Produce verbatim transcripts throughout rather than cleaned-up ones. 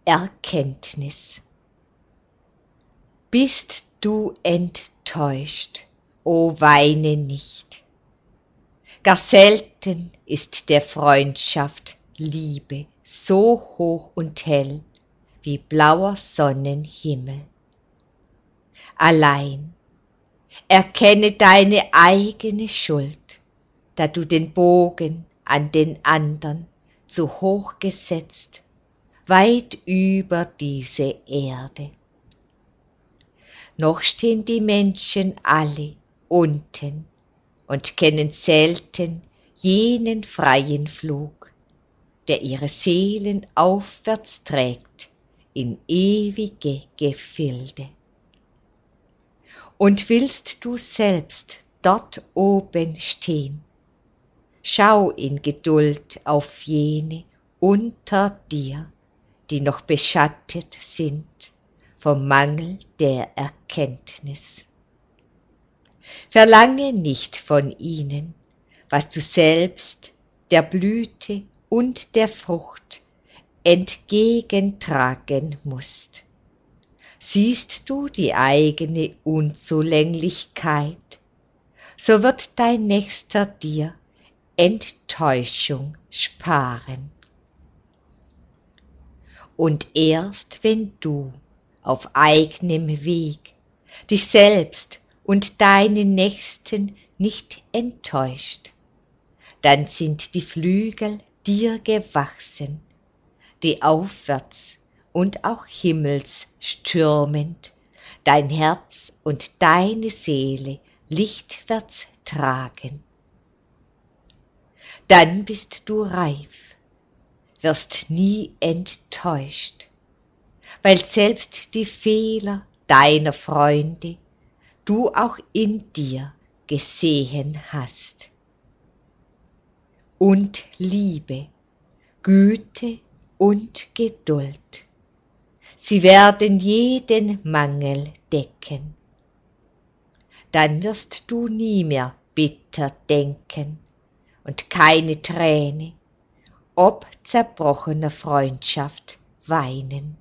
Erkenntnis. Bist du enttäuscht, o weine nicht. Gar selten ist der Freundschaft Liebe so hoch und hell wie blauer Sonnenhimmel. Allein erkenne deine eigene Schuld, da du den Bogen an den andern zu hoch gesetzt, weit über diese Erde. Noch stehen die Menschen alle unten und kennen selten jenen freien Flug, der ihre Seelen aufwärts trägt in ewige Gefilde. Und willst du selbst dort oben stehen, schau in Geduld auf jene unter dir, die noch beschattet sind vom Mangel der Erkenntnis. Verlange nicht von ihnen, was du selbst der Blüte und der Frucht entgegentragen musst. Siehst du die eigene Unzulänglichkeit, so wird dein Nächster dir Enttäuschung sparen. Und erst wenn du auf eignem Weg dich selbst und deine Nächsten nicht enttäuscht, dann sind die Flügel dir gewachsen, die aufwärts und auch himmelsstürmend dein Herz und deine Seele lichtwärts tragen. Dann bist du reif, wirst nie enttäuscht, weil selbst die Fehler deiner Freunde du auch in dir gesehen hast. Und Liebe, Güte und Geduld, sie werden jeden Mangel decken. Dann wirst du nie mehr bitter denken und keine Träne ob zerbrochener Freundschaft weinen.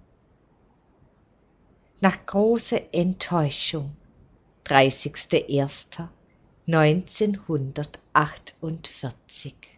Nach großer Enttäuschung, dreißigster erster neunzehnhundertachtundvierzig.